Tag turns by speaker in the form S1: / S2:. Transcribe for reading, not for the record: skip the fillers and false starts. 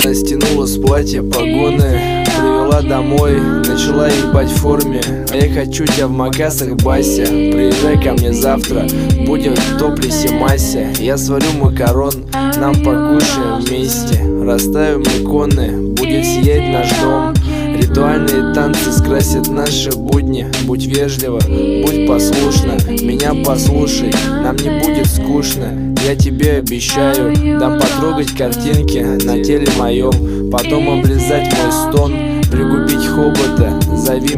S1: Она стянула с платья погоны, привела домой, начала ебать в форме. А я хочу тебя в макасах, Бася. Приезжай ко мне завтра, будем в топлесе массе. Я сварю макарон, нам покушаем вместе. Расставим иконы, будет сиять наш дом. Ритуальные танцы скрасят наши будни. Будь вежлива, будь послушна, меня послушай, нам не будет скучно. Я тебе обещаю, дам потрогать картинки на теле моем, потом облизать мой стон, пригубить хобота, зови